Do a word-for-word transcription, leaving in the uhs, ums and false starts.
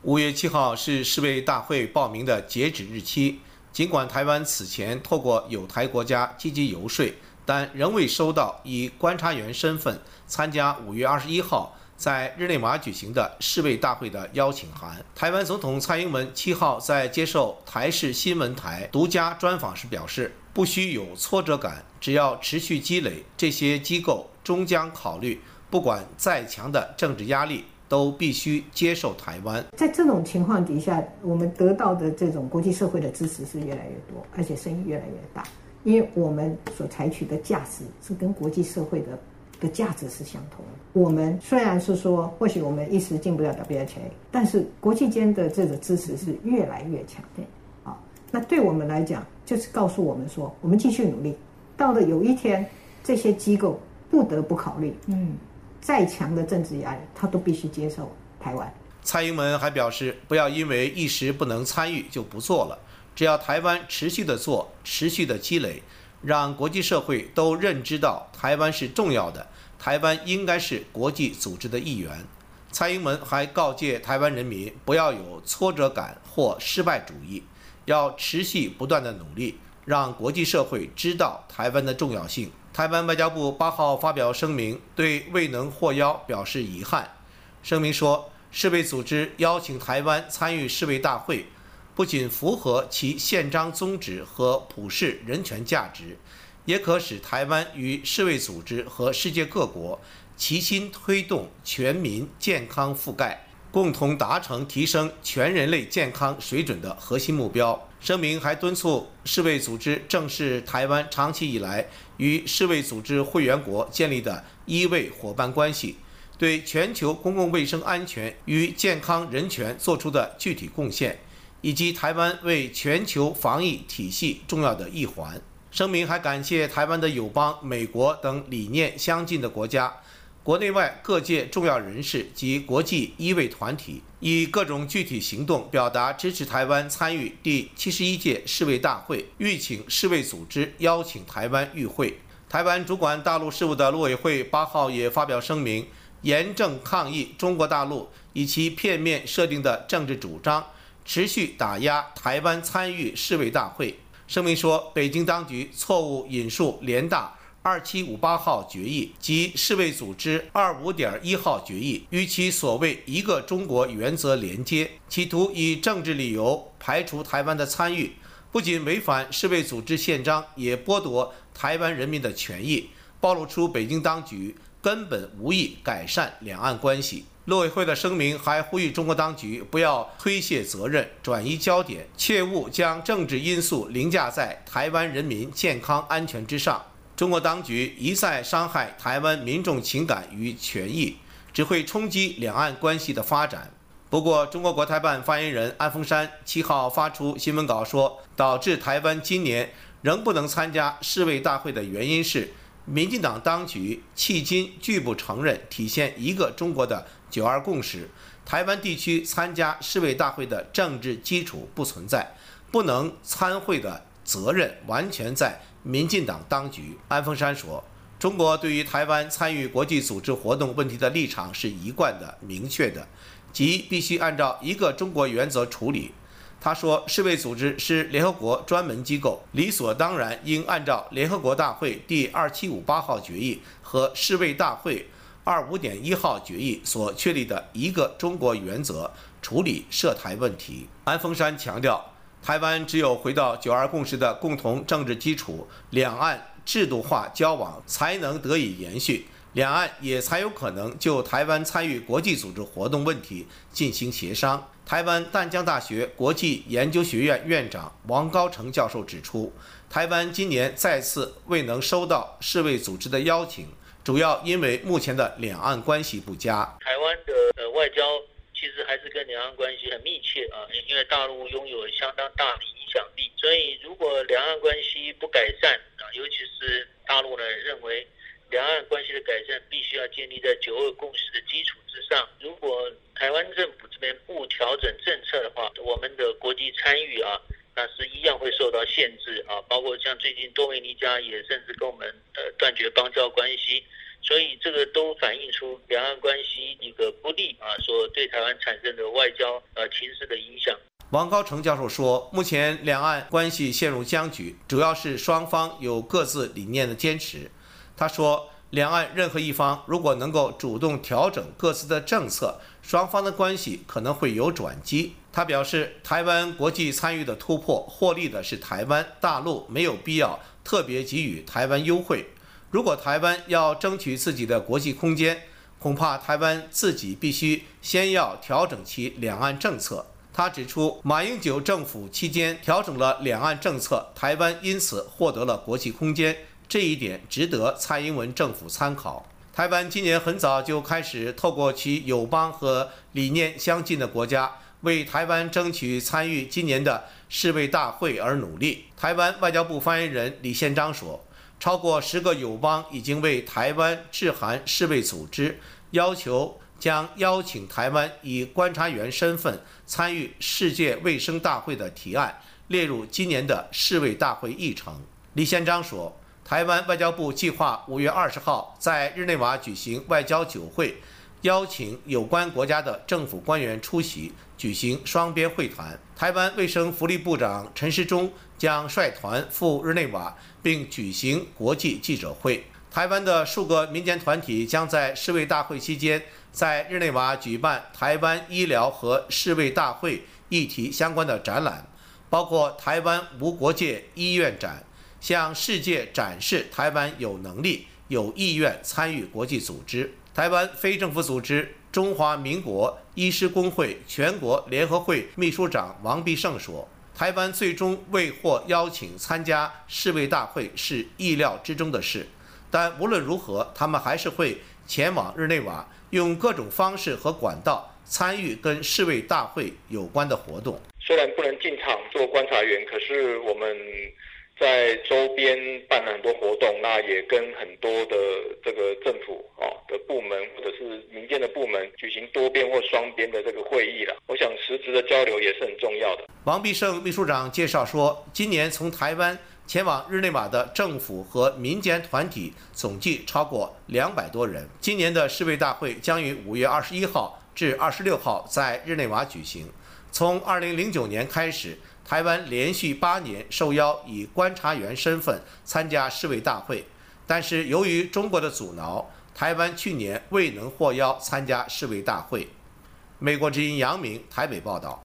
五月七号是世卫大会报名的截止日期。尽管台湾此前透过友台国家积极游说，但仍未收到以观察员身份参加五月二十一号在日内瓦举行的世卫大会的邀请函。台湾总统蔡英文七号在接受台视新闻台独家专访时表示，不需有挫折感，只要持续积累，这些机构终将考虑，不管再强的政治压力，都必须接受台湾。 在这种情况底下，我们得到的这种国际社会的支持是越来越多，而且声音越来越大，因为我们所采取的价值是跟国际社会的的价值是相同的。我们虽然是说，或许我们一时进不了 W H A， 但是国际间的这个支持是越来越强烈。啊，那对我们来讲，就是告诉我们说，我们继续努力，到了有一天，这些机构不得不考虑，嗯。再强的政治压力，他都必须接受台湾。 蔡英文还表示，不要因为一时不能参与就不做了，只要台湾持续的做，持续的积累，让国际社会都认知到台湾是重要的，台湾应该是国际组织的一员。蔡英文还告诫台湾人民不要有挫折感或失败主义，要持续不断的努力，让国际社会知道台湾的重要性。台湾外交部八号发表声明，对未能获邀表示遗憾。声明说，世卫组织邀请台湾参与世卫大会，不仅符合其宪章宗旨和普世人权价值，也可使台湾与世卫组织和世界各国齐心推动全民健康覆盖，共同达成提升全人类健康水准的核心目标。声明还敦促世卫组织正视台湾长期以来与世卫组织会员国建立的医卫伙伴关系，对全球公共卫生安全与健康人权做出的具体贡献，以及台湾为全球防疫体系重要的一环。声明还感谢台湾的友邦美国等理念相近的国家，国内外各界重要人士及国际医卫团体，以各种具体行动表达支持台湾参与第七十一届世卫大会，吁请世卫组织邀请台湾与会。台湾主管大陆事务的陆委会八号也发表声明，严正抗议中国大陆以其片面设定的政治主张，持续打压台湾参与世卫大会。声明说，北京当局错误引述联大二七五八号决议及世卫组织二五点一号决议与其所谓一个中国原则连接，企图以政治理由排除台湾的参与，不仅违反世卫组织宪章，也剥夺台湾人民的权益，暴露出北京当局根本无意改善两岸关系。陆委会的声明还呼吁中国当局不要推卸责任、转移焦点，切勿将政治因素凌驾在台湾人民健康安全之上。中国当局一再伤害台湾民众情感与权益，只会冲击两岸关系的发展。不过，中国国台办发言人安峰山七号发出新闻稿说，导致台湾今年仍不能参加世卫大会的原因是，民进党当局迄今拒不承认体现一个中国的九二共识，台湾地区参加世卫大会的政治基础不存在，不能参会的责任完全在民进党当局。安峰山说，中国对于台湾参与国际组织活动问题的立场是一贯的、明确的，即必须按照一个中国原则处理。他说，世卫组织是联合国专门机构，理所当然应按照联合国大会第二七五八号决议和世卫大会二五点一号决议所确立的一个中国原则处理涉台问题。安峰山强调，台湾只有回到九二共识的共同政治基础，两岸制度化交往才能得以延续，两岸也才有可能就台湾参与国际组织活动问题进行协商。台湾淡江大学国际研究学院院长王高成教授指出，台湾今年再次未能收到世卫组织的邀请，主要因为目前的两岸关系不佳。 台湾的呃外交其实还是跟两岸关系很密切啊，因为大陆拥有相当大的影响力，所以如果两岸关系不改善啊，尤其是大陆呢认为两岸关系的改善必须要建立在九二共识的基础之上，如果台湾政府这边不调整政策的话，我们的国际参与啊，那是一样会受到限制啊，包括像最近多米尼加也甚至跟我们呃断绝邦交关系， 所以这个都反映出两岸关系一个不利啊，所对台湾产生的外交呃情势的影响。 王高成教授说，目前两岸关系陷入僵局，主要是双方有各自理念的坚持。他说，两岸任何一方如果能够主动调整各自的政策，双方的关系可能会有转机。他表示，台湾国际参与的突破，获利的是台湾，大陆没有必要特别给予台湾优惠。如果台湾要争取自己的国际空间，恐怕台湾自己必须先要调整其两岸政策。他指出，马英九政府期间调整了两岸政策，台湾因此获得了国际空间，这一点值得蔡英文政府参考。台湾今年很早就开始透过其友邦和理念相近的国家，为台湾争取参与今年的世卫大会而努力。台湾外交部发言人李宪章说，超过十个友邦已经为台湾致函世卫组织，要求将邀请台湾以观察员身份参与世界卫生大会的提案列入今年的世卫大会议程。李宪章说，台湾外交部计划五月二十号在日内瓦举行外交酒会，邀请有关国家的政府官员出席，举行双边会谈。台湾卫生福利部长陈时中将率团赴日内瓦，并举行国际记者会。台湾的数个民间团体将在世卫大会期间在日内瓦举办台湾医疗和世卫大会议题相关的展览，包括台湾无国界医院展，向世界展示台湾有能力、有意愿参与国际组织。台湾非政府组织中华民国医师工会全国联合会秘书长王必胜说，台湾最终未获邀请参加世卫大会是意料之中的事，但无论如何，他们还是会前往日内瓦，用各种方式和管道参与跟世卫大会有关的活动。 虽然不能进场做观察员，可是我们在周边办了很多活动，那也跟很多的这个政府哦的部门或者是民间的部门举行多边或双边的这个会议了。我想实质的交流也是很重要的。 王必胜秘书长介绍说，今年从台湾前往日内瓦的政府和民间团体总计超过两百多人。今年的世卫大会将于五月二十一号至二十六号在日内瓦举行。从二零零九年开始，台湾连续八年受邀以观察员身份参加世卫大会，但是由于中国的阻挠，台湾去年未能获邀参加世卫大会。美国之音杨明台北报道。